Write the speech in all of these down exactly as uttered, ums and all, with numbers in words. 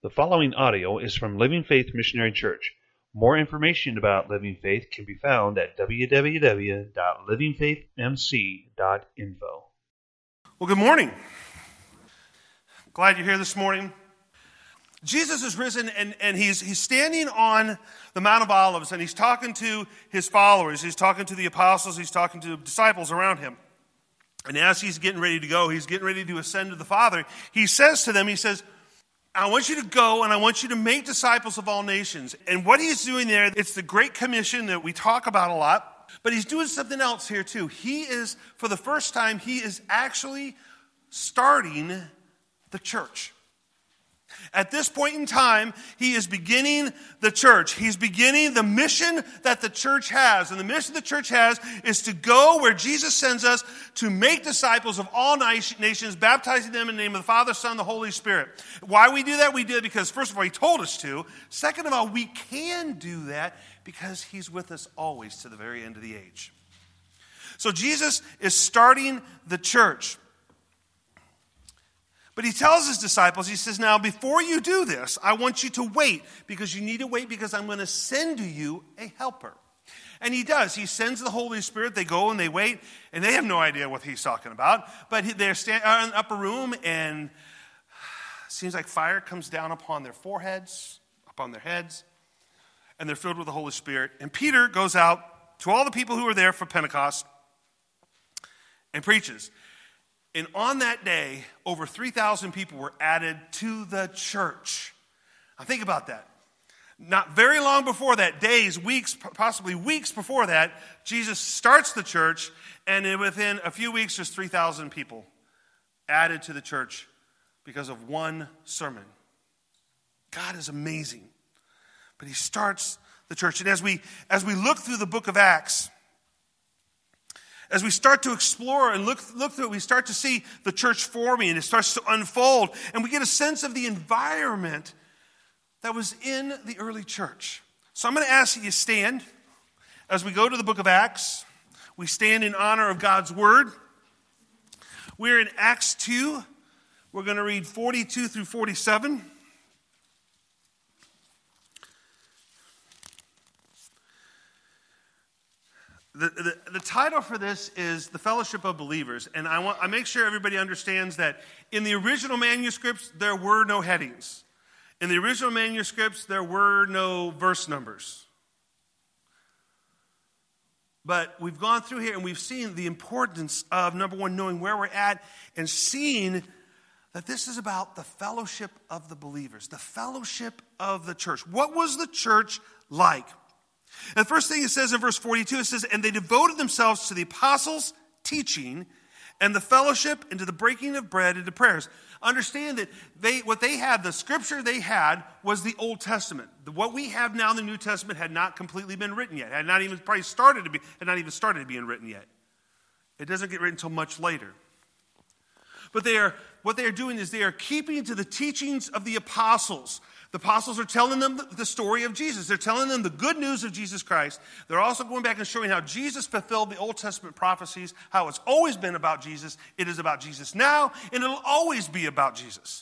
The following audio is from Living Faith Missionary Church. More information about Living Faith can be found at w w w dot living faith m c dot info. Well, good morning. Glad you're here this morning. Jesus is risen, and, and he's, he's standing on the Mount of Olives, and he's talking to his followers. He's talking to the apostles. He's talking to the disciples around him. And as he's getting ready to go, he's getting ready to ascend to the Father. He says to them, he says, I want you to go and I want you to make disciples of all nations. And what he's doing there, it's the Great Commission that we talk about a lot, but he's doing something else here too. He is, for the first time, he is actually starting the church. At this point in time, he is beginning the church. He's beginning the mission that the church has. And the mission the church has is to go where Jesus sends us to make disciples of all nations, baptizing them in the name of the Father, Son, and the Holy Spirit. Why we do that? We do it because, first of all, he told us to. Second of all, we can do that because he's with us always to the very end of the age. So Jesus is starting the church. But he tells his disciples, he says, now before you do this, I want you to wait, because you need to wait because I'm going to send to you a helper. And he does. He sends the Holy Spirit. They go and they wait, and they have no idea what he's talking about. But they're stand, in the upper room, and it seems like fire comes down upon their foreheads, upon their heads, and they're filled with the Holy Spirit. And Peter goes out to all the people who are there for Pentecost and preaches. And on that day, over three thousand people were added to the church. Now think about that. Not very long before that, days, weeks, possibly weeks before that, Jesus starts the church, and within a few weeks, there's three thousand people added to the church because of one sermon. God is amazing. But he starts the church. And as we, as we look through the book of Acts, as we start to explore and look, look through it, we start to see the church forming, and it starts to unfold, and we get a sense of the environment that was in the early church. So I'm going to ask you to stand as we go to the book of Acts. We stand in honor of God's word. We're in Acts two. We're going to read forty-two through forty-seven. The, the, the title for this is The Fellowship of Believers, and I want I make sure everybody understands that in the original manuscripts, there were no headings. In the original manuscripts, there were no verse numbers. But we've gone through here and we've seen the importance of, number one, knowing where we're at and seeing that this is about the fellowship of the believers, the fellowship of the church. What was the church like? And the first thing it says in verse forty-two, it says, and they devoted themselves to the apostles' teaching and the fellowship and to the breaking of bread and to prayers. Understand that they what they had, the scripture they had was the Old Testament. What we have now in the New Testament had not completely been written yet. Had not even probably started to be, had not even started being written yet. It doesn't get written until much later. But they are what they are doing is they are keeping to the teachings of the apostles. The apostles are telling them the story of Jesus. They're telling them the good news of Jesus Christ. They're also going back and showing how Jesus fulfilled the Old Testament prophecies, how it's always been about Jesus. It is about Jesus now, and it'll always be about Jesus.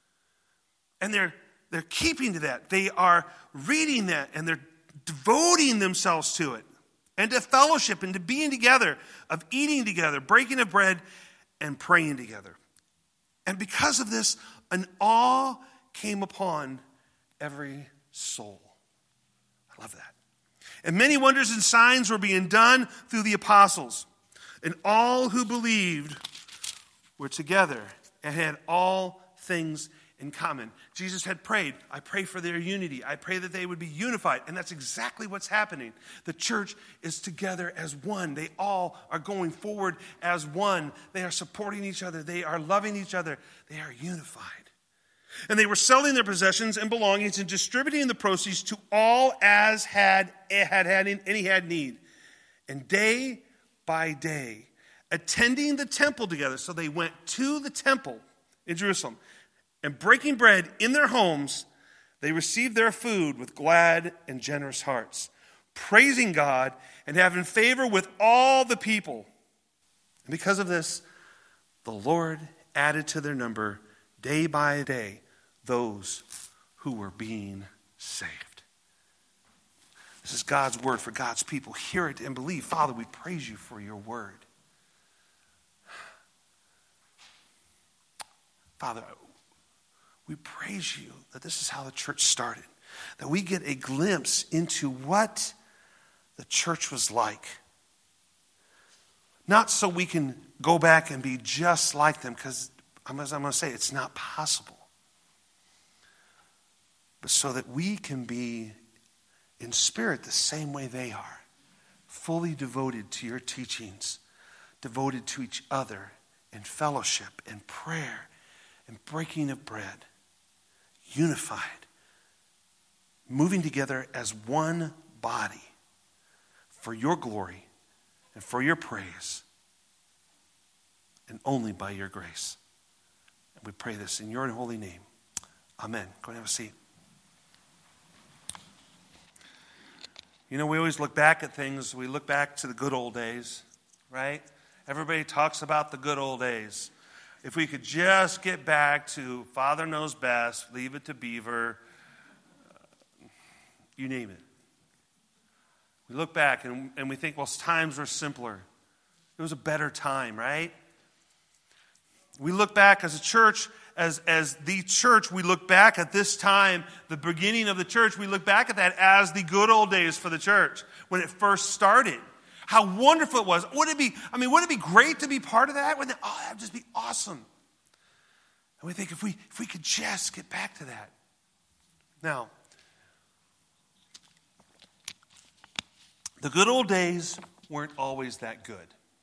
And they're, they're keeping to that. They are reading that, and they're devoting themselves to it, and to fellowship, and to being together, of eating together, breaking of bread, and praying together. And because of this, an awe came upon every soul. I love that. And many wonders and signs were being done through the apostles. And all who believed were together and had all things in common. Jesus had prayed, I pray for their unity. I pray that they would be unified. And that's exactly what's happening. The church is together as one. They all are going forward as one. They are supporting each other. They are loving each other. They are unified. And they were selling their possessions and belongings and distributing the proceeds to all as had had, had any had need. And day by day, attending the temple together. So they went to the temple in Jerusalem. And breaking bread in their homes, they received their food with glad and generous hearts, praising God and having favor with all the people. And because of this, the Lord added to their number day by day those who were being saved. This is God's word for God's people. Hear it and believe. Father, we praise you for your word. Father, we praise you that this is how the church started. That we get a glimpse into what the church was like. Not so we can go back and be just like them, because as I'm going to say, it's not possible. But so that we can be in spirit the same way they are, fully devoted to your teachings, devoted to each other in fellowship and prayer and breaking of bread, unified, moving together as one body for your glory and for your praise, and only by your grace. And we pray this in your holy name. Amen. Go and have a seat. You know, we always look back at things. We look back to the good old days, right? Everybody talks about the good old days. If we could just get back to Father knows best, leave it to Beaver, uh, you name it. We look back and, and we think, well, times were simpler. It was a better time, right? We look back as a church, as, as the church, we look back at this time, the beginning of the church, we look back at that as the good old days for the church, when it first started. How wonderful it was. Would it be, I mean, wouldn't it be great to be part of that? Wouldn't it, oh, that would just be awesome. And we think if we if we could just get back to that. Now, the good old days weren't always that good.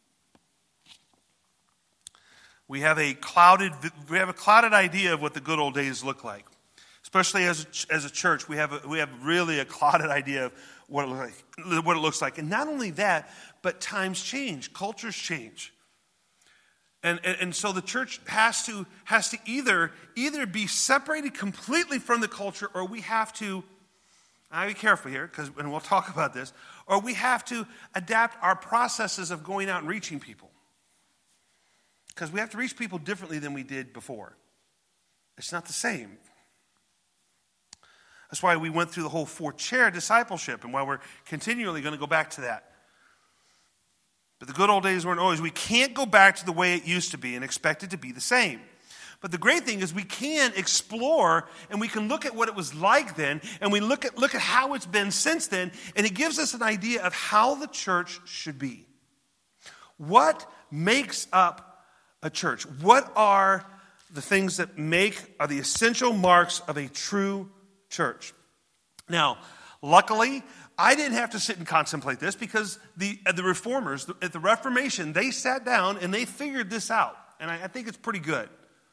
We have a clouded we have a clouded idea of what the good old days look like. Especially as a, as a church, we have a, we have really a clouded idea of what it looks like, what it looks like. And not only that, but times change, cultures change. And, and, and so the church has to has to either either be separated completely from the culture, or we have to, I'll be careful here, because and we'll talk about this, or we have to adapt our processes of going out and reaching people. Because we have to reach people differently than we did before. It's not the same. That's why we went through the whole four-chair discipleship, and why we're continually going to go back to that. But the good old days weren't always. We can't go back to the way it used to be and expect it to be the same. But the great thing is we can explore, and we can look at what it was like then, and we look at, look at how it's been since then, and it gives us an idea of how the church should be. What makes up a church? What are the things that make, are the essential marks of a true church? Now, luckily, I didn't have to sit and contemplate this, because the the reformers at the Reformation, they sat down and they figured this out, and I, I think it's pretty good.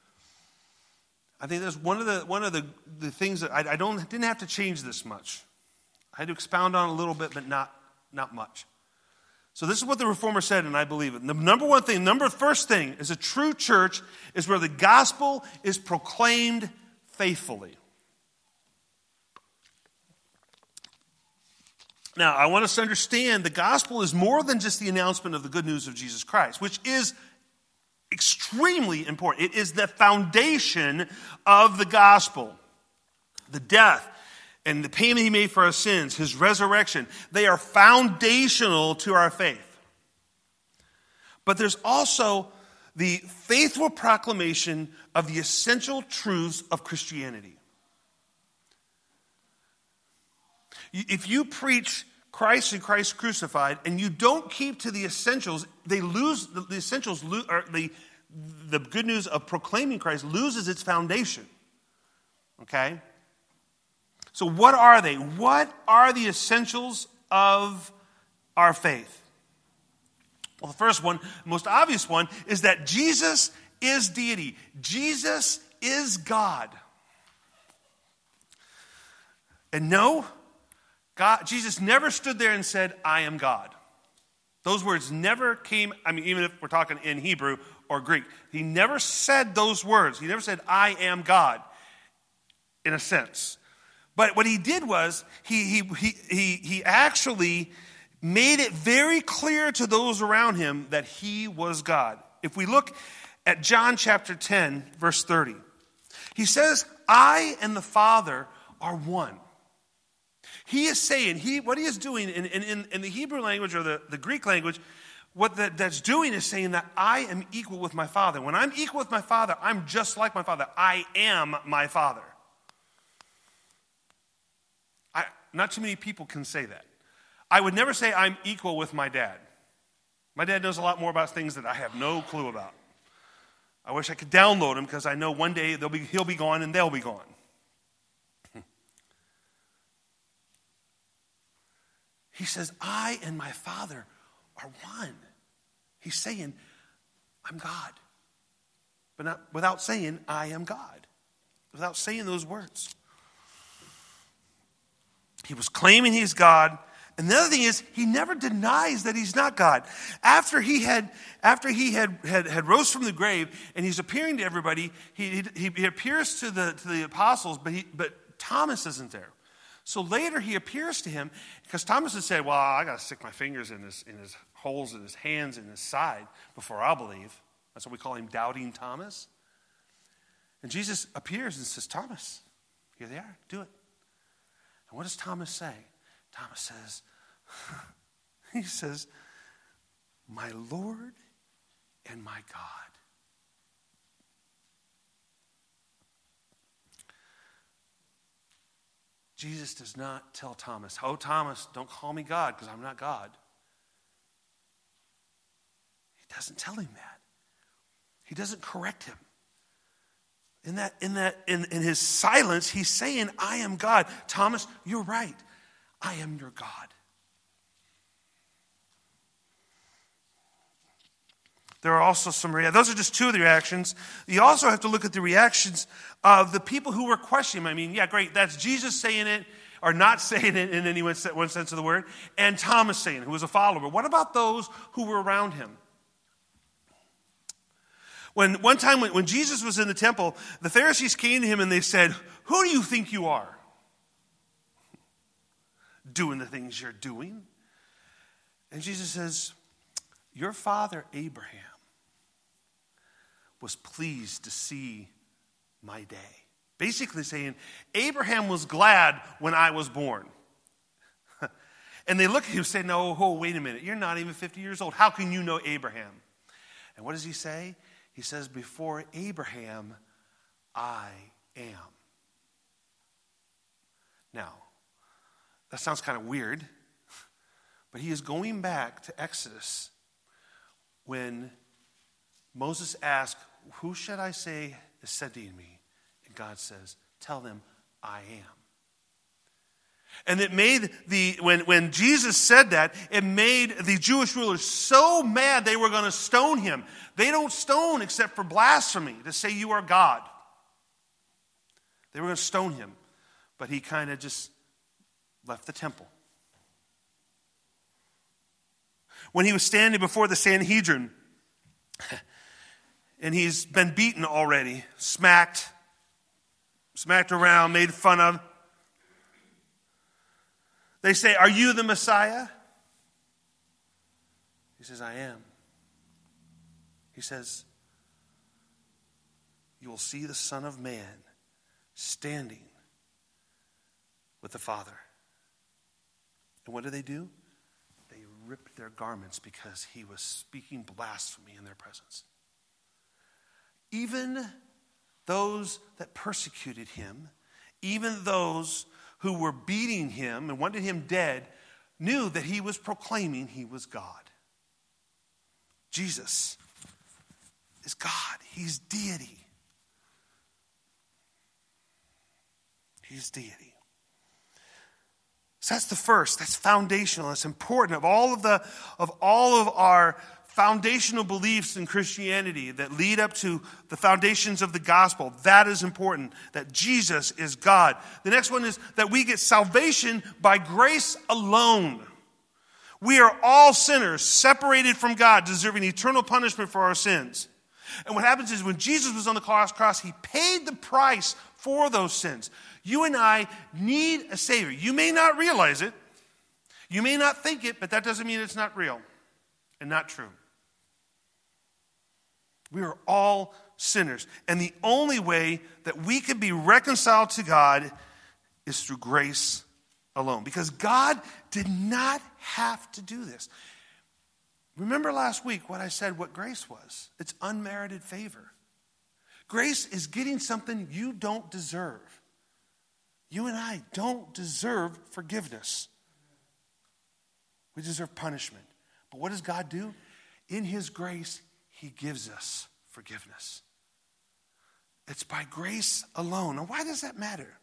I think that's one of the one of the, the things that I, I don't didn't have to change this much. I had to expound on a little bit, but not not much. So this is what the reformer said, and I believe it. The number one thing, number first thing, is a true church is where the gospel is proclaimed faithfully. Now, I want us to understand the gospel is more than just the announcement of the good news of Jesus Christ, which is extremely important. It is the foundation of the gospel. The death and the payment he made for our sins, his resurrection, they are foundational to our faith. But there's also the faithful proclamation of the essential truths of Christianity. If you preach Christ and Christ crucified, and you don't keep to the essentials, they lose the, the essentials. Or the the good news of proclaiming Christ loses its foundation. Okay. So what are they? What are the essentials of our faith? Well, the first one, most obvious one, is that Jesus is deity. Jesus is God. And no, God, Jesus never stood there and said, I am God. Those words never came, I mean, even if we're talking in Hebrew or Greek, he never said those words. He never said, I am God, in a sense. But what he did was, he, he, he, he, he actually made it very clear to those around him that he was God. If we look at John chapter ten, verse thirty, he says, I and the Father are one. He is saying, he what he is doing in, in, in the Hebrew language or the, the Greek language, what that, that's doing is saying that I am equal with my Father. When I'm equal with my Father, I'm just like my Father. I am my Father. I, not too many people can say that. I would never say I'm equal with my dad. My dad knows a lot more about things that I have no clue about. I wish I could download him because I know one day they'll be, he'll be gone and they'll be gone. He says, I and my Father are one. He's saying, I'm God. But not without saying, I am God. Without saying those words. He was claiming he's God. And the other thing is, he never denies that he's not God. After he had, after he had, had, had rose from the grave and he's appearing to everybody, he, he, he appears to the, to the apostles, but, he, but Thomas isn't there. So later he appears to him because Thomas had said, well, I got to stick my fingers in his, in his holes in his hands and his side before I'll believe. That's what we call him, Doubting Thomas. And Jesus appears and says, Thomas, here they are, do it. And what does Thomas say? Thomas says, he says, my Lord and my God. Jesus does not tell Thomas, oh, Thomas, don't call me God because I'm not God. He doesn't tell him that. He doesn't correct him. In that, in that, in, in his silence, he's saying, I am God. Thomas, you're right. I am your God. There are also some reactions. Those are just two of the reactions. You also have to look at the reactions of the people who were questioning him. I mean, yeah, great. That's Jesus saying it or not saying it in any one sense of the word. And Thomas saying it, who was a follower. But what about those who were around him? When one time when, when Jesus was in the temple, the Pharisees came to him and they said, who do you think you are? Doing the things you're doing. And Jesus says, your father Abraham was pleased to see my day. Basically saying, Abraham was glad when I was born. And they look at him and say, no, oh, wait a minute. You're not even fifty years old. How can you know Abraham? And what does he say? He says, before Abraham, I am. Now, that sounds kind of weird, but he is going back to Exodus when Moses asked, who should I say is sending me? And God says, tell them I am. And it made the, when, when Jesus said that, it made the Jewish rulers so mad they were going to stone him. They don't stone except for blasphemy, to say you are God. They were going to stone him. But he kind of just left the temple. When he was standing before the Sanhedrin, and he's been beaten already, smacked, smacked around, made fun of. They say, are you the Messiah? He says, I am. He says, you will see the Son of Man standing with the Father. And what do they do? They ripped their garments because he was speaking blasphemy in their presence. Even those that persecuted him, even those who were beating him and wanted him dead, knew that he was proclaiming he was God. Jesus is God. He's deity. He's deity. So that's the first. That's foundational. That's important. Of all of the, of all of our foundational beliefs in Christianity that lead up to the foundations of the gospel, that is important, that Jesus is God. The next one is that we get salvation by grace alone. We are all sinners, separated from God, deserving eternal punishment for our sins. And what happens is when Jesus was on the cross, he paid the price for those sins. You and I need a Savior. You may not realize it. You may not think it, but that doesn't mean it's not real and not true. We are all sinners. And the only way that we can be reconciled to God is through grace alone. Because God did not have to do this. Remember last week what I said what grace was? It's unmerited favor. Grace is getting something you don't deserve. You and I don't deserve forgiveness. We deserve punishment. But what does God do? In his grace, he gives us forgiveness. It's by grace alone. Now, why does that matter?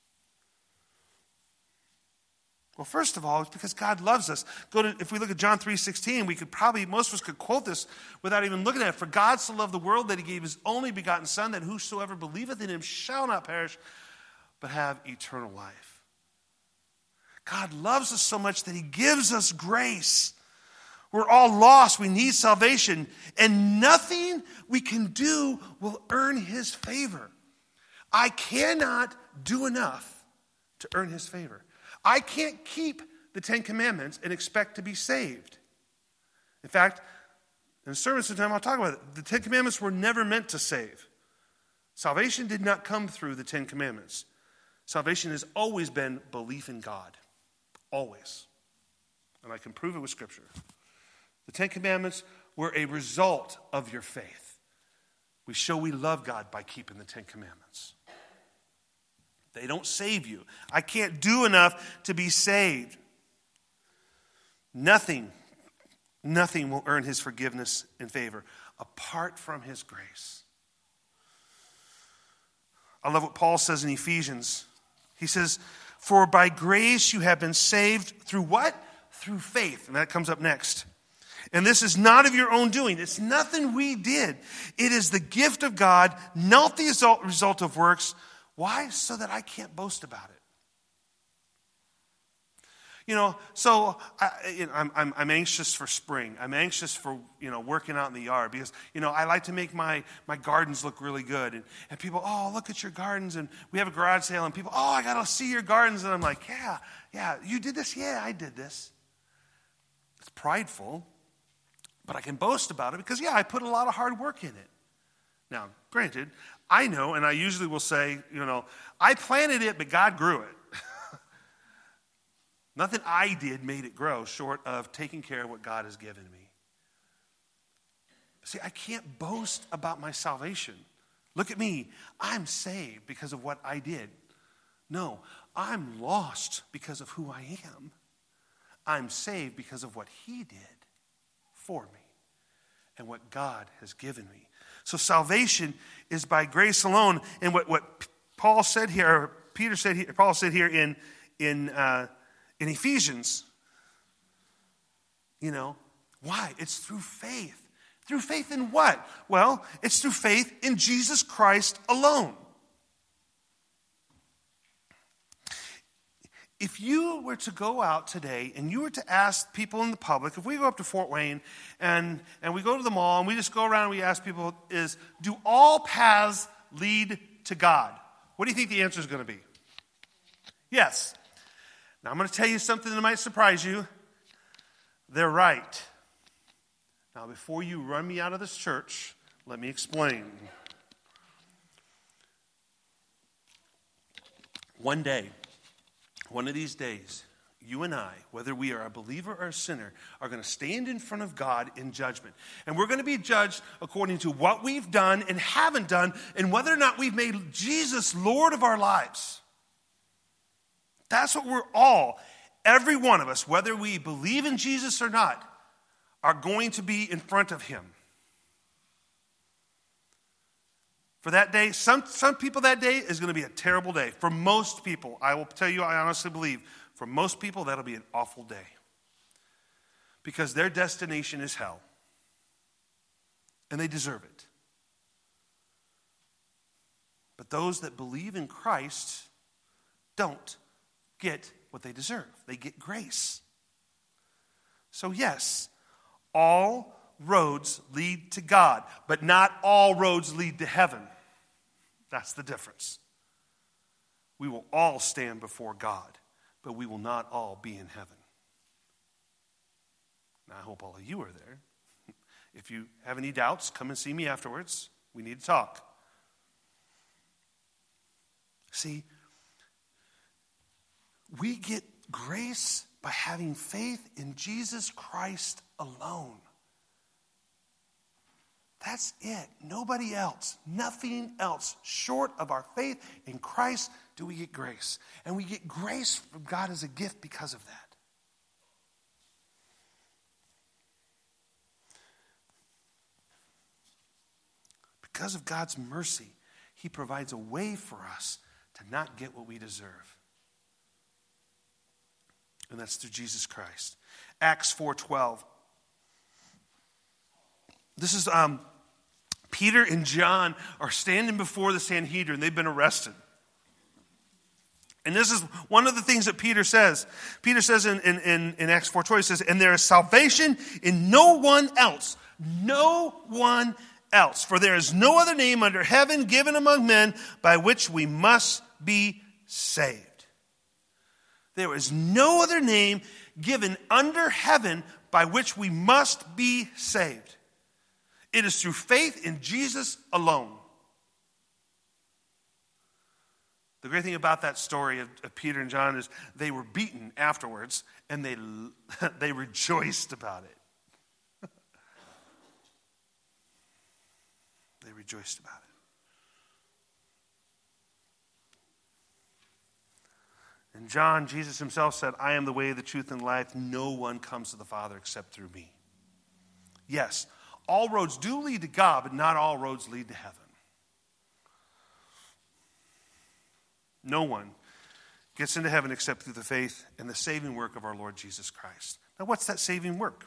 Well, first of all, it's because God loves us. Go to, if we look at John three sixteen, we could probably, most of us could quote this without even looking at it. For God so loved the world that he gave his only begotten Son, that whosoever believeth in him shall not perish, but have eternal life. God loves us so much that he gives us grace. We're all lost. We need salvation. And nothing we can do will earn his favor. I cannot do enough to earn his favor. I can't keep the Ten Commandments and expect to be saved. In fact, in a sermon sometime I'll talk about it. The Ten Commandments were never meant to save. Salvation did not come through the Ten Commandments. Salvation has always been belief in God. Always. And I can prove it with Scripture. The Ten Commandments were a result of your faith. We show we love God by keeping the Ten Commandments. They don't save you. I can't do enough to be saved. Nothing, nothing will earn his forgiveness and favor apart from his grace. I love what Paul says in Ephesians. He says, for by grace you have been saved through what? Through faith. And that comes up next. And this is not of your own doing. It's nothing we did. It is the gift of God, not the result of works. Why? So that I can't boast about it. You know, so I, you know, I'm, I'm, I'm anxious for spring. I'm anxious for, you know, working out in the yard because, you know, I like to make my, my gardens look really good. And, and people, oh, look at your gardens. And we have a garage sale and people, oh, I got to see your gardens. And I'm like, yeah, yeah, you did this? Yeah, I did this. It's prideful, but I can boast about it because, yeah, I put a lot of hard work in it. Now, granted, I know, and I usually will say, you know, I planted it, but God grew it. Nothing I did made it grow short of taking care of what God has given me. See, I can't boast about my salvation. Look at me. I'm saved because of what I did. No, I'm lost because of who I am. I'm saved because of what he did for me and what God has given me. So salvation is by grace alone. And what, what Paul said here, or Peter said here, Paul said here in, in, uh, in Ephesians, you know, why? It's through faith. Through faith in what? Well, it's through faith in Jesus Christ alone. If you were to go out today and you were to ask people in the public, if we go up to Fort Wayne and, and we go to the mall and we just go around and we ask people is, do all paths lead to God? What do you think the answer is going to be? Yes. Now I'm going to tell you something that might surprise you. They're right. Now before you run me out of this church, let me explain. One day, one of these days, you and I, whether we are a believer or a sinner, are going to stand in front of God in judgment. And we're going to be judged according to what we've done and haven't done, and whether or not we've made Jesus Lord of our lives. That's what we're all, every one of us, whether we believe in Jesus or not, are going to be in front of him. For that day, some, some people that day is going to be a terrible day. For most people, I will tell you, I honestly believe, for most people, that'll be an awful day. Because their destination is hell. And they deserve it. But those that believe in Christ don't get what they deserve. They get grace. So yes, all roads lead to God, but not all roads lead to heaven. That's the difference. We will all stand before God, but we will not all be in heaven. Now, I hope all of you are there. If you have any doubts, come and see me afterwards. We need to talk. See, We get grace by having faith in Jesus Christ alone. That's it. Nobody else. Nothing else. Short of our faith in Christ do we get grace. And we get grace from God as a gift because of that. Because of God's mercy, he provides a way for us to not get what we deserve. And that's through Jesus Christ. Acts four twelve. This is um, Peter and John are standing before the Sanhedrin. They've been arrested. And this is one of the things that Peter says. Peter says in, in, in, in Acts four twelve, he says, and there is salvation in no one else. No one else. For there is no other name under heaven given among men by which we must be saved. There is no other name given under heaven by which we must be saved. It is through faith in Jesus alone. The great thing about that story of, of Peter and John is they were beaten afterwards and they, they rejoiced about it. They rejoiced about it. In John, Jesus himself said, I am the way, the truth, and life. No one comes to the Father except through me. Yes, all roads do lead to God, but not all roads lead to heaven. No one gets into heaven except through the faith and the saving work of our Lord Jesus Christ. Now, what's that saving work?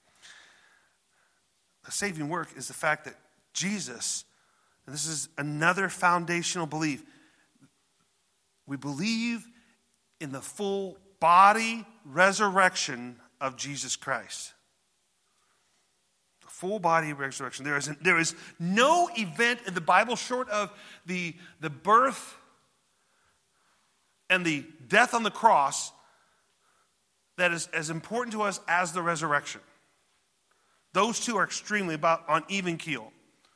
The saving work is the fact that Jesus, and this is another foundational belief, we believe in the full body resurrection of Jesus Christ. The full body resurrection. There is, there is no event in the Bible short of the, the birth and the death on the cross that is as important to us as the resurrection. Those two are extremely about on even keel.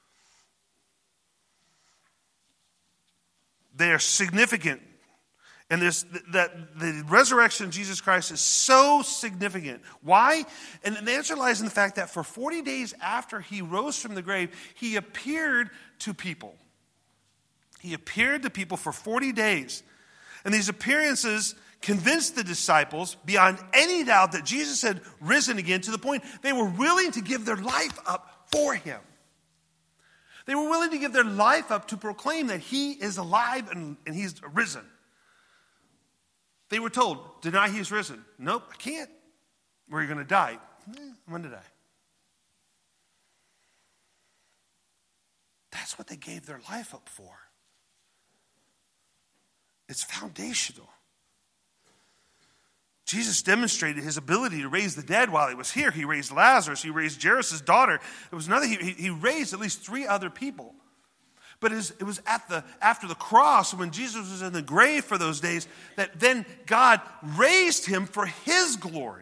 They are significant. And this, that the resurrection of Jesus Christ is so significant. Why? And the answer lies in the fact that for forty days after he rose from the grave, he appeared to people. He appeared to people for forty days. And these appearances convinced the disciples beyond any doubt that Jesus had risen again, to the point they were willing to give their life up for him. They were willing to give their life up to proclaim that he is alive and, and he's risen. They were told, deny he is risen. Nope, I can't. Where are you going to die? Eh, I'm going to die. That's what they gave their life up for. It's foundational. Jesus demonstrated his ability to raise the dead while he was here. He raised Lazarus. He raised Jairus' daughter. It was another. He, he raised at least three other people. But it was at the after the cross, when Jesus was in the grave for those days, that then God raised him for his glory.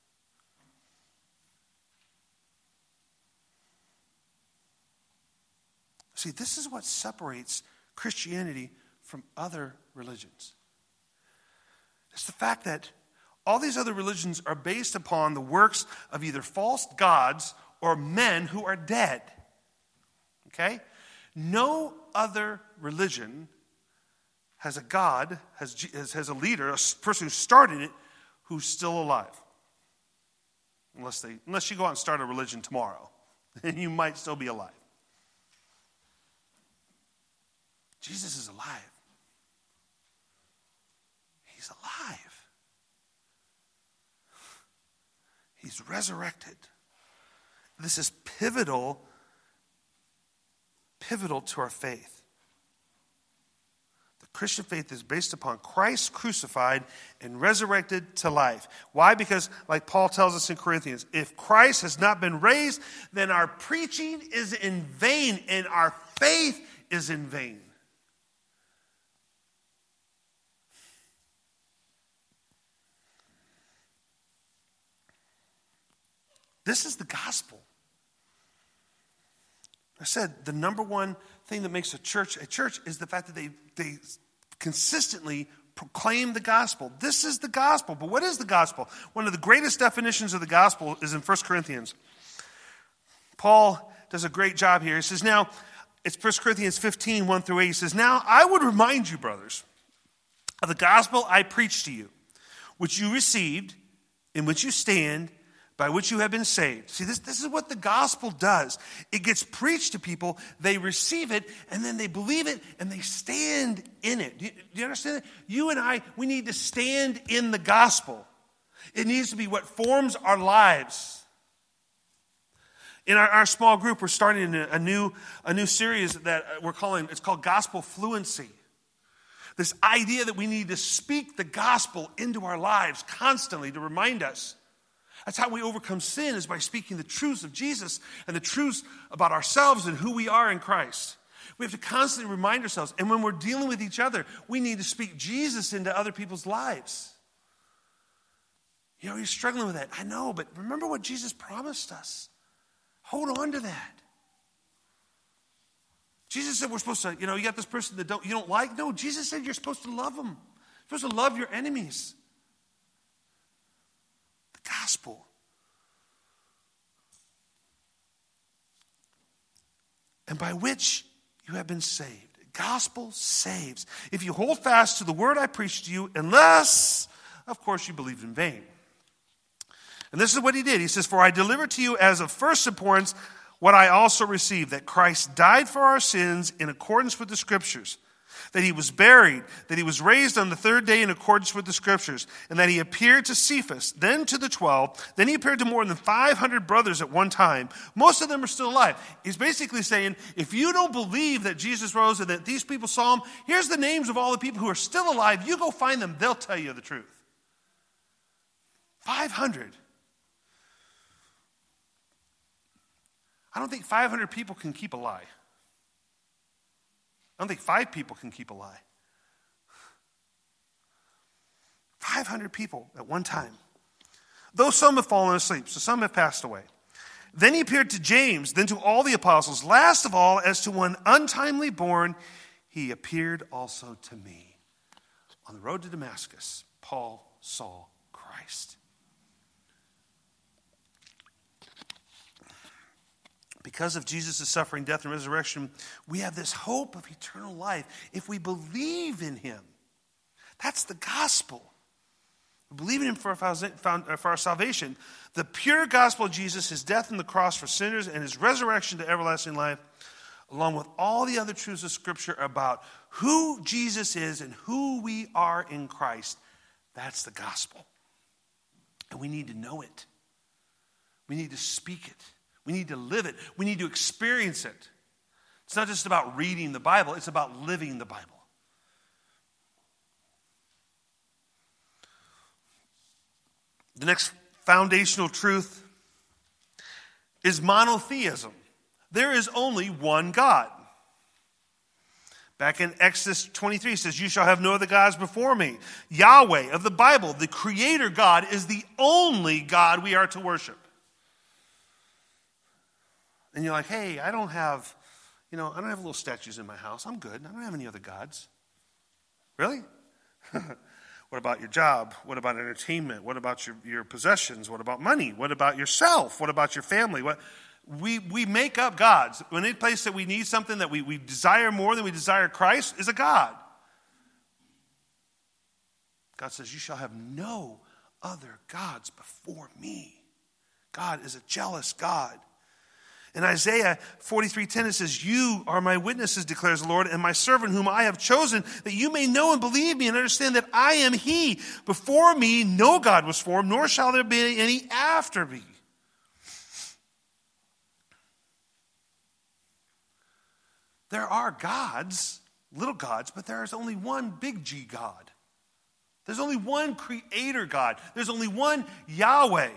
See, this is what separates Christianity from other religions. It's the fact that all these other religions are based upon the works of either false gods or men who are dead. Okay? No other religion has a God, has, has a leader, a person who started it, who's still alive. Unless they, unless you go out and start a religion tomorrow, then you might still be alive. Jesus is alive. He's alive. He's resurrected. This is pivotal, pivotal to our faith. The Christian faith is based upon Christ crucified and resurrected to life. Why? Because, like Paul tells us in Corinthians, if Christ has not been raised, then our preaching is in vain and our faith is in vain. This is the gospel. I said the number one thing that makes a church a church is the fact that they, they consistently proclaim the gospel. This is the gospel. But what is the gospel? One of the greatest definitions of the gospel is in First Corinthians. Paul does a great job here. He says, now, it's First Corinthians fifteen, one through eight. He says, now I would remind you, brothers, of the gospel I preached to you, which you received, in which you stand, by which you have been saved. See, this, this is what the gospel does. It gets preached to people, they receive it, and then they believe it, and they stand in it. Do you, do you understand that? You and I, we need to stand in the gospel. It needs to be what forms our lives. In our, our small group, we're starting a, a new a new series that we're calling, it's called Gospel Fluency. This idea that we need to speak the gospel into our lives constantly to remind us. That's how we overcome sin, is by speaking the truths of Jesus and the truths about ourselves and who we are in Christ. We have to constantly remind ourselves. And when we're dealing with each other, we need to speak Jesus into other people's lives. You know, you're struggling with that. I know, but remember what Jesus promised us. Hold on to that. Jesus said we're supposed to, you know, you got this person that don't you don't like. No, Jesus said you're supposed to love them. You're supposed to love your enemies. Gospel. And by which you have been saved. Gospel saves. If you hold fast to the word I preached to you, unless, of course, you believed in vain. And this is what he did. He says, for I delivered to you as of first importance what I also received, that Christ died for our sins in accordance with the Scriptures, that he was buried, that he was raised on the third day in accordance with the Scriptures, and that he appeared to Cephas, then to the twelve, then he appeared to more than five hundred brothers at one time. Most of them are still alive. He's basically saying, if you don't believe that Jesus rose and that these people saw him, here's the names of all the people who are still alive. You go find them. They'll tell you the truth. five hundred. I don't think five hundred people can keep a lie. I don't think five people can keep a lie. five hundred people at one time. Though some have fallen asleep, so some have passed away. Then he appeared to James, then to all the apostles. Last of all, as to one untimely born, he appeared also to me. On the road to Damascus, Paul saw Christ. Because of Jesus' suffering, death, and resurrection, we have this hope of eternal life if we believe in him. That's the gospel. We believe in him for our, for our salvation. The pure gospel of Jesus, his death on the cross for sinners, and his resurrection to everlasting life, along with all the other truths of Scripture about who Jesus is and who we are in Christ. That's the gospel. And we need to know it. We need to speak it. We need to live it. We need to experience it. It's not just about reading the Bible. It's about living the Bible. The next foundational truth is monotheism. There is only one God. Back in Exodus twenty-three, it says, you shall have no other gods before me. Yahweh of the Bible, the Creator God, is the only God we are to worship. And you're like, hey, I don't have, you know, I don't have little statues in my house. I'm good. I don't have any other gods. Really? What about your job? What about entertainment? What about your, your possessions? What about money? What about yourself? What about your family? What we we make up gods. When any place that we need something that we, we desire more than we desire Christ is a god. God says, you shall have no other gods before me. God is a jealous God. In Isaiah forty-three ten, it says, you are my witnesses, declares the Lord, and my servant whom I have chosen, that you may know and believe me and understand that I am he. Before me no God was formed, nor shall there be any after me. There are gods, little gods, but there is only one big G God. There's only one creator God. There's only one Yahweh.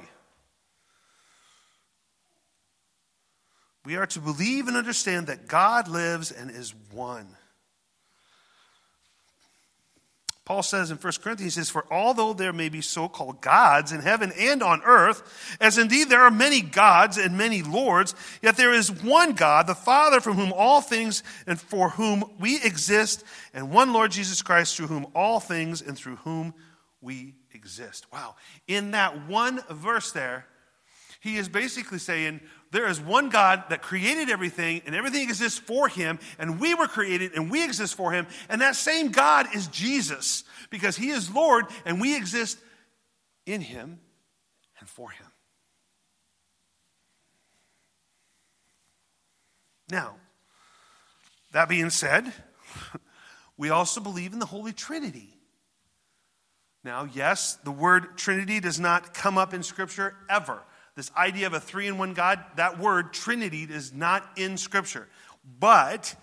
We are to believe and understand that God lives and is one. Paul says in First Corinthians, he says, for although there may be so-called gods in heaven and on earth, as indeed there are many gods and many lords, yet there is one God, the Father, from whom all things and for whom we exist, and one Lord Jesus Christ, through whom all things and through whom we exist. Wow. In that one verse there, he is basically saying there is one God that created everything, and everything exists for him, and we were created, and we exist for him, and that same God is Jesus, because he is Lord, and we exist in him and for him. Now, that being said, we also believe in the Holy Trinity. Now, yes, the word Trinity does not come up in Scripture ever. This idea of a three-in-one God, that word, Trinity, is not in Scripture. But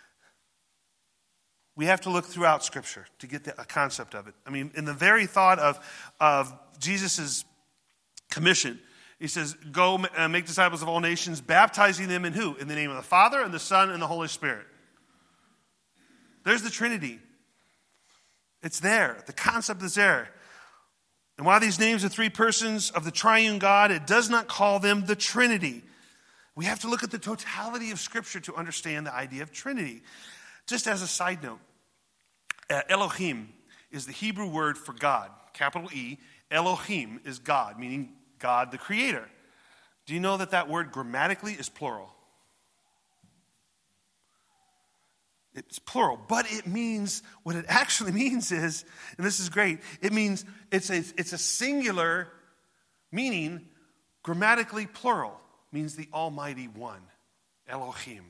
we have to look throughout Scripture to get the, a concept of it. I mean, in the very thought of, of Jesus' commission, he says, go uh, make disciples of all nations, baptizing them in who? In the name of the Father, and the Son, and the Holy Spirit. There's the Trinity. It's there. The concept is there. And while these names are three persons of the triune God, it does not call them the Trinity. We have to look at the totality of Scripture to understand the idea of Trinity. Just as a side note, uh, Elohim is the Hebrew word for God, capital E. Elohim is God, meaning God the Creator. Do you know that that word grammatically is plural? It's plural, but it means, what it actually means is, and this is great, it means it's a, it's a singular meaning, grammatically plural, means the Almighty One, Elohim.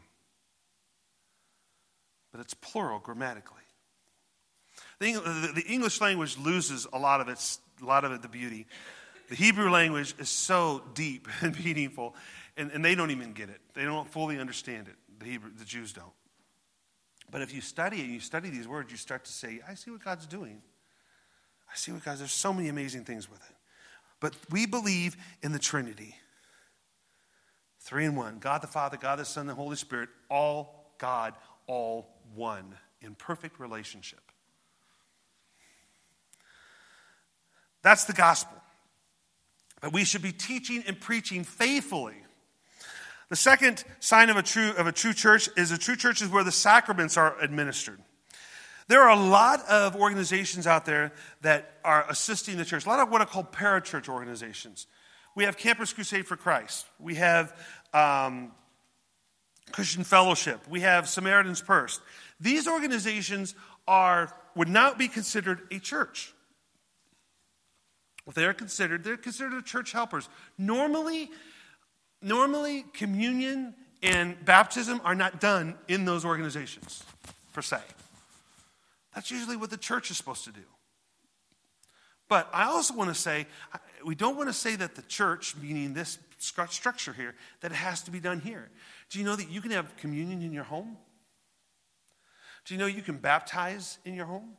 But it's plural grammatically. The, the, the English language loses a lot of its, a lot of it, the beauty. The Hebrew language is so deep and meaningful, and, and they don't even get it. They don't fully understand it. The Hebrew, the Jews don't. But if you study it, you study these words, you start to say, I see what God's doing. I see what God's, there's so many amazing things with it. But we believe in the Trinity. Three in one. God the Father, God the Son, the Holy Spirit, all God, all one, in perfect relationship. That's the gospel. But we should be teaching and preaching faithfully. The second sign of a true of a true church is a true church is where the sacraments are administered. There are a lot of organizations out there that are assisting the church. A lot of what are called parachurch organizations. We have Campus Crusade for Christ. We have um, Christian Fellowship. We have Samaritan's Purse. These organizations are would not be considered a church. If they are considered, they're considered church helpers. Normally, normally communion and baptism are not done in those organizations, per se. That's usually what the church is supposed to do. But I also want to say, we don't want to say that the church, meaning this structure here, that it has to be done here. Do you know that you can have communion in your home? Do you know you can baptize in your home?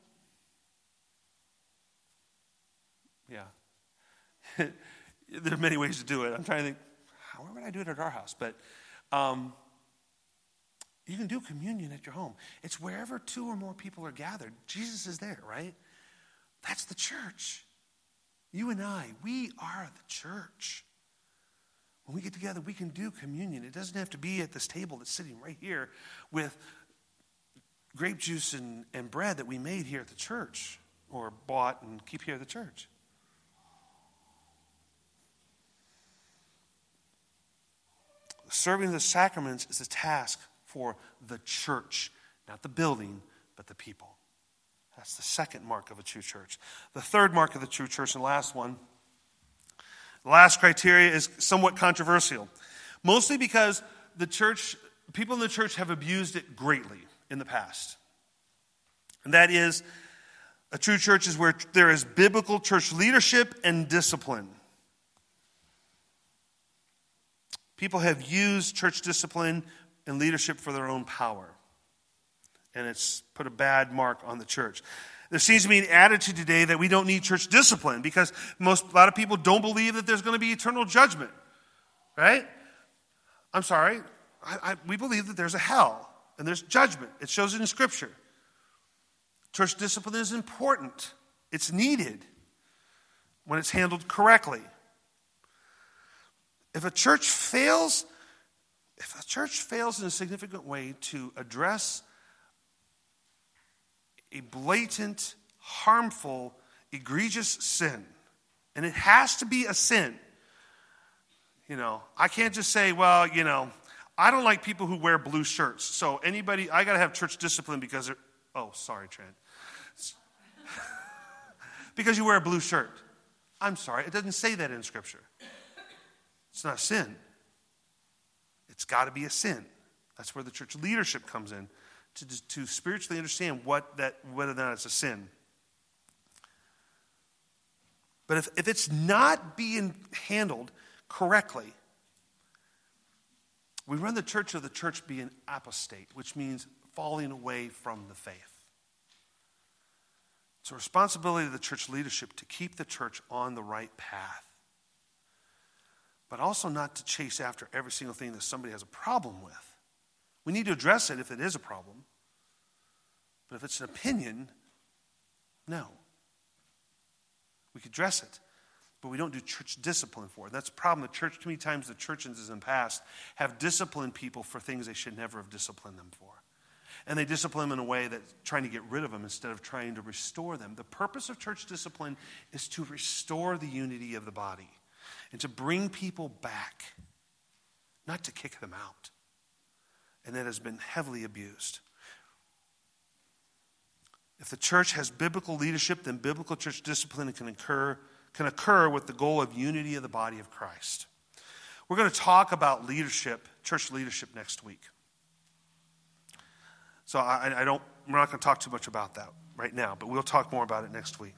Yeah. There are many ways to do it. I'm trying to think, how would I do it at our house? But um, you can do communion at your home. It's wherever two or more people are gathered. Jesus is there, right? That's the church. You and I, we are the church. When we get together, we can do communion. It doesn't have to be at this table that's sitting right here with grape juice and, and bread that we made here at the church or bought and keep here at the church. Serving the sacraments is a task for the church, not the building, but the people. That's the second mark of a true church. The third mark of the true church, and the last one, the last criteria is somewhat controversial. Mostly because the church, people in the church have abused it greatly in the past. And that is, a true church is where there is biblical church leadership and discipline. People have used church discipline and leadership for their own power. And it's put a bad mark on the church. There seems to be an attitude today that we don't need church discipline because most a lot of people don't believe that there's going to be eternal judgment. Right? I'm sorry. I, I, we believe that there's a hell and there's judgment. It shows it in Scripture. Church discipline is important. It's needed when it's handled correctly. If a church fails, if a church fails in a significant way to address a blatant, harmful, egregious sin, and it has to be a sin. You know, I can't just say, well, you know, I don't like people who wear blue shirts. So anybody, I got to have church discipline because they're, oh, sorry, Trent. Because you wear a blue shirt. I'm sorry, it doesn't say that in Scripture. It's not a sin. It's got to be a sin. That's where the church leadership comes in, to, to spiritually understand what that, whether or not it's a sin. But if, if it's not being handled correctly, we run the church of the church being apostate, which means falling away from the faith. It's a responsibility of the church leadership to keep the church on the right path, but also not to chase after every single thing that somebody has a problem with. We need to address it if it is a problem, but if it's an opinion, no. We could address it, but we don't do church discipline for it. That's the problem. The church, too many times the churches in the past have disciplined people for things they should never have disciplined them for. And they discipline them in a way that's trying to get rid of them instead of trying to restore them. The purpose of church discipline is to restore the unity of the body and to bring people back, not to kick them out. And that has been heavily abused. If the church has biblical leadership, then biblical church discipline can occur, can occur with the goal of unity of the body of Christ. We're going to talk about leadership, church leadership next week. So I, I don't, we're not going to talk too much about that right now, but we'll talk more about it next week.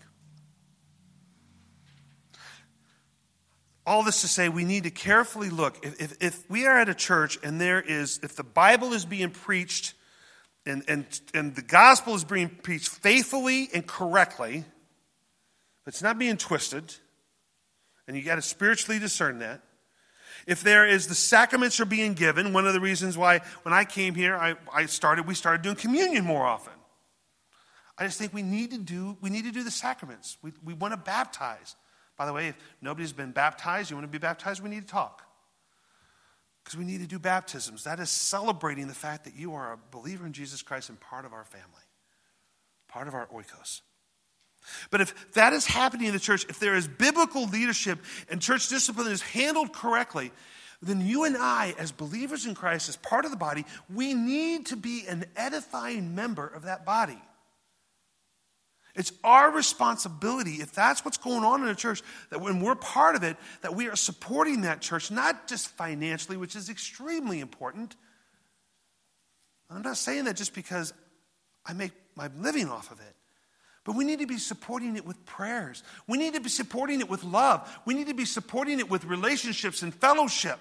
All this to say, we need to carefully look. If, if, if we are at a church and there is, if the Bible is being preached and, and, and the gospel is being preached faithfully and correctly, it's not being twisted, and you got to spiritually discern that. If there is, the sacraments are being given. One of the reasons why when I came here, I, I started, we started doing communion more often. I just think we need to do, we need to do the sacraments. We, we want to baptize. By the way, if nobody's been baptized, you want to be baptized, we need to talk. Because we need to do baptisms. That is celebrating the fact that you are a believer in Jesus Christ and part of our family. Part of our oikos. But if that is happening in the church, if there is biblical leadership and church discipline is handled correctly, then you and I, as believers in Christ, as part of the body, we need to be an edifying member of that body. It's our responsibility, if that's what's going on in a church, that when we're part of it, that we are supporting that church, not just financially, which is extremely important. I'm not saying that just because I make my living off of it. But we need to be supporting it with prayers. We need to be supporting it with love. We need to be supporting it with relationships and fellowship.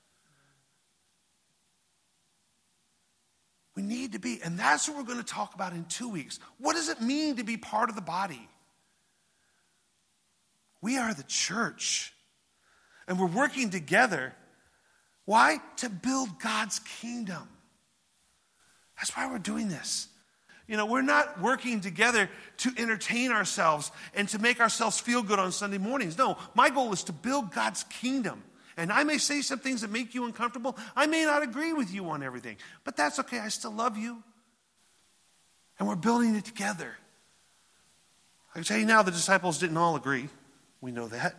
We need to be, and that's what we're going to talk about in two weeks. What does it mean to be part of the body? We are the church, and we're working together. Why? To build God's kingdom. That's why we're doing this. You know, we're not working together to entertain ourselves and to make ourselves feel good on Sunday mornings. No, my goal is to build God's kingdom. And I may say some things that make you uncomfortable. I may not agree with you on everything. But that's okay. I still love you. And we're building it together. I can tell you now, the disciples didn't all agree. We know that.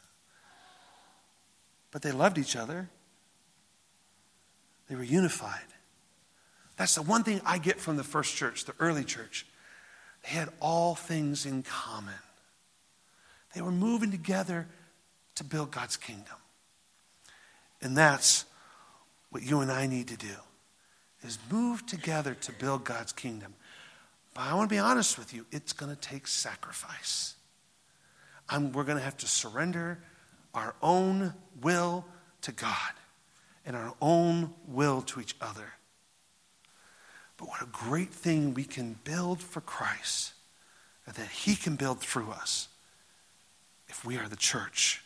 But they loved each other. They were unified. That's the one thing I get from the first church, the early church. They had all things in common. They were moving together to build God's kingdom. And that's what you and I need to do, is move together to build God's kingdom. But I want to be honest with you, it's going to take sacrifice. I'm, we're going to have to surrender our own will to God and our own will to each other. But what a great thing we can build for Christ, and that he can build through us if we are the church.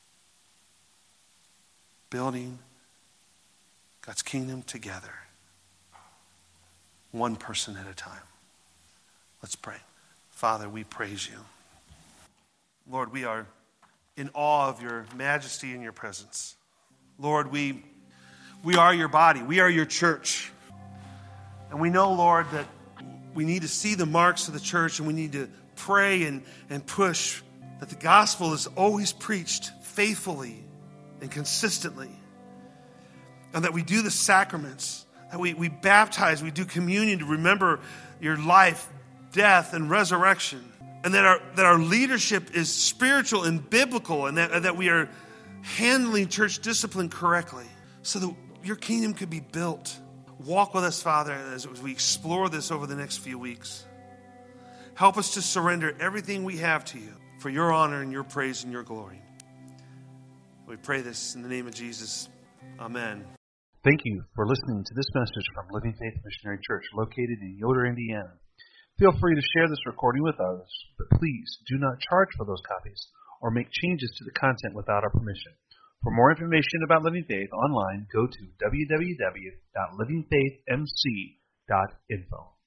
Building God's kingdom together, one person at a time. Let's Let's pray. Father, we praise you. Lord, we are in awe of your majesty and your presence. Lord, we, we are your body. We are your church. And we know, Lord, that we need to see the marks of the church, and we need to pray and, and push that the gospel is always preached faithfully and consistently. And that we do the sacraments, that we, we baptize, we do communion to remember your life, death, and resurrection. And that our that our leadership is spiritual and biblical, and that, that we are handling church discipline correctly so that your kingdom could be built. Walk with us, Father, as we explore this over the next few weeks. Help us to surrender everything we have to you for your honor and your praise and your glory. We pray this in the name of Jesus. Amen. Thank you for listening to this message from Living Faith Missionary Church located in Yoder, Indiana. Feel free to share this recording with others, but please do not charge for those copies or make changes to the content without our permission. For more information about Living Faith online, go to w w w dot living faith m c dot info.